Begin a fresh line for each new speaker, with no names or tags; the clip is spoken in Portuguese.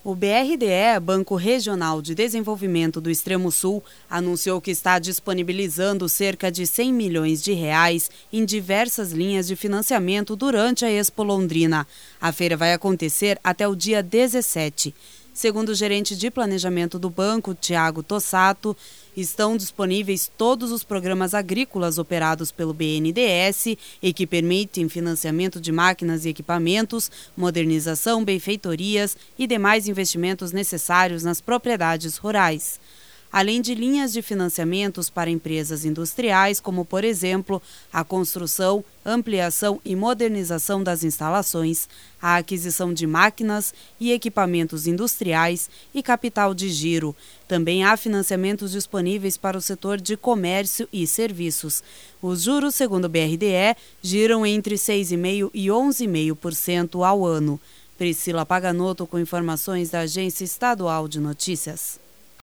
O BRDE, Banco Regional de Desenvolvimento do Extremo Sul, anunciou que está disponibilizando cerca de R$100 milhões em diversas linhas de financiamento durante a Expo Londrina. A feira vai acontecer até o dia 17. Segundo o gerente de planejamento do banco, Thiago Tossato, estão disponíveis todos os programas agrícolas operados pelo BNDES e que permitem financiamento de máquinas e equipamentos, modernização, benfeitorias e demais investimentos necessários nas propriedades rurais. Além de linhas de financiamentos para empresas industriais, como, por exemplo, a construção, ampliação e modernização das instalações, a aquisição de máquinas e equipamentos industriais e capital de giro. Também há financiamentos disponíveis para o setor de comércio e serviços. Os juros, segundo o BRDE, giram entre 6,5% e 11,5% ao ano. Priscila Paganotto com informações da Agência Estadual de Notícias.